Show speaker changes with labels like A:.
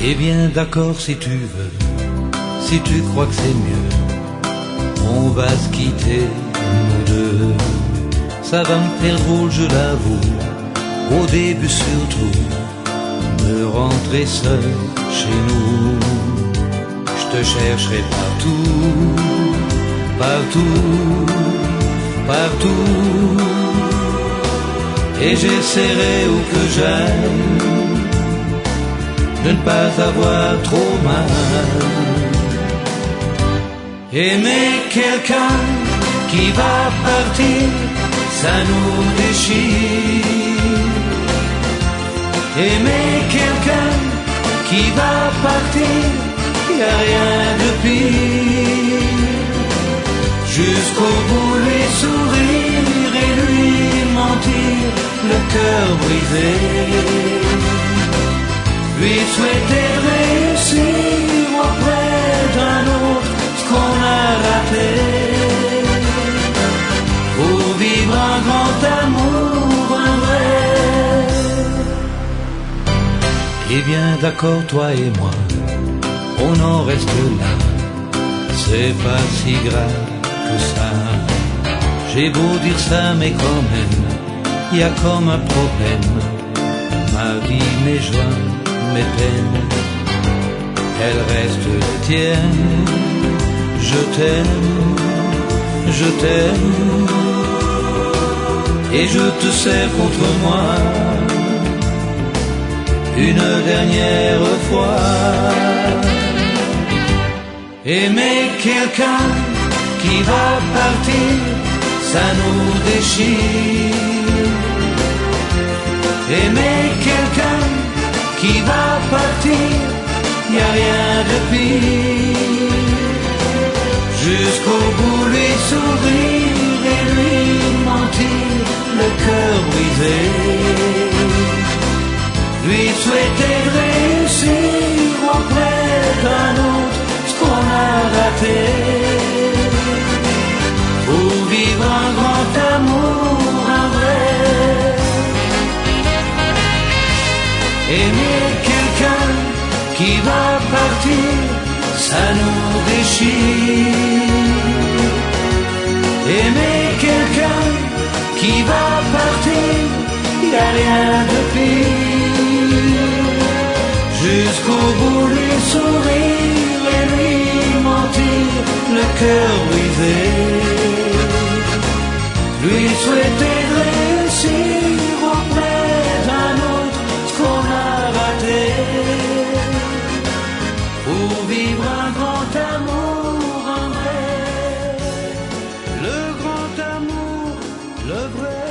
A: Eh bien d'accord si tu veux, si tu crois que c'est mieux, on va se quitter nous deux. Ça va me faire drôle, je l'avoue, au début surtout, de rentrer seul chez nous. Je te chercherai partout, partout, partout, et j'essaierai où que j'aille de ne pas avoir trop mal. Aimer quelqu'un qui va partir, ça nous déchire. Aimer quelqu'un qui va partir, y a rien de pire. Jusqu'au bout lui sourire et lui mentir, le cœur brisé. Lui souhaiter réussir auprès d'un autre ce qu'on a raté, pour vivre un grand amour, un vrai. Eh bien d'accord, toi et moi, on en reste là, c'est pas si grave que ça. J'ai beau dire ça, mais quand même, y a comme un problème. Ma vie, mes joies, mes peines, elles restent les tiennes. Je t'aime, je t'aime, et je te serre contre moi une dernière fois. Aimer quelqu'un qui va partir, ça nous déchire. Aimer quelqu'un qui va partir, y a rien de pire. Jusqu'au bout lui sourire et lui mentir, le cœur brisé. Lui souhaiter réussir auprès d'un autre ce qu'on a raté, pour vivre un grand amour, un vrai. Aimer quelqu'un qui va partir, ça nous déchire. Aimer quelqu'un qui va partir, y a rien de pire. Jusqu'au bout lui sourire et lui mentir, le cœur brisé. Lui souhaiter réussir auprès d'un autre ce qu'on a raté, pour vivre un grand amour, un vrai. Le grand amour, le vrai.